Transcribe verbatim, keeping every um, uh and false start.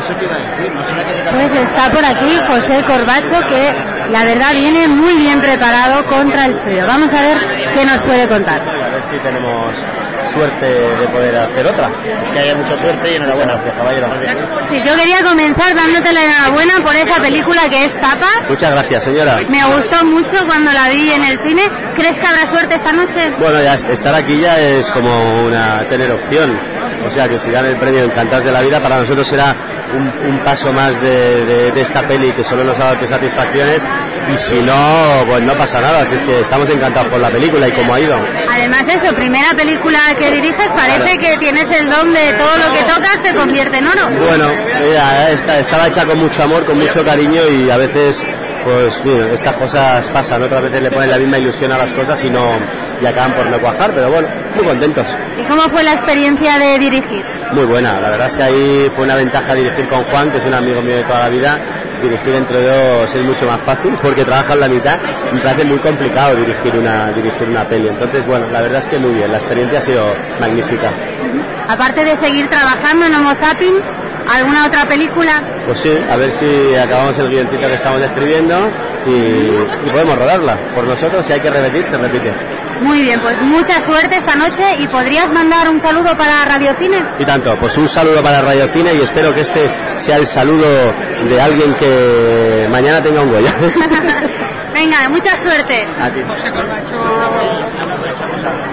Eso te iba a decir, no será que te... Pues está por aquí José Corbacho, que la verdad viene muy bien preparado contra el frío. Vamos a ver qué nos puede contar. A ver si tenemos suerte de poder hacer otra. Que haya mucha suerte y enhorabuena. Gracias, caballero. Sí, yo quería comenzar dándote la enhorabuena por esa película que es Tapa. Muchas gracias, señora. Me gustó mucho cuando la vi en el cine. ¿Crees que habrá suerte esta noche? Bueno, ya estar aquí ya es como una tener opción. O sea que si dan el premio Encantados de la Vida, para nosotros será un, un paso más de, de, de esta peli que solo nos ha dado satisfacciones, y si no, pues no pasa nada. Así es que estamos encantados por la película y cómo ha ido. Además eso, primera película que diriges, parece que tienes el don de todo lo que tocas se convierte en oro. Bueno, ella está, estaba hecha con mucho amor, con mucho cariño, y a veces pues bien, estas cosas pasan, otras veces le ponen la misma ilusión a las cosas y no y acaban por no cuajar, pero bueno, muy contentos. ¿Y cómo fue la experiencia de dirigir? Muy buena, la verdad es que ahí fue una ventaja dirigir con Juan, que es un amigo mío de toda la vida. Dirigir entre dos es mucho más fácil porque trabajan la mitad, me parece muy complicado dirigir una dirigir una peli, entonces bueno, la verdad es que muy bien, la experiencia ha sido magnífica. Uh-huh. Aparte de seguir trabajando en Homo Zapping, ¿alguna otra película? Pues sí, a ver si acabamos el guioncito que estamos escribiendo y, y podemos rodarla. Por nosotros, si hay que repetir, se repite. Muy bien, pues mucha suerte esta noche. ¿Y podrías mandar un saludo para Radio Cine? Y tanto, pues un saludo para Radio Cine, y espero que este sea el saludo de alguien que mañana tenga un Goya. Venga, mucha suerte. A ti. José Corbacho.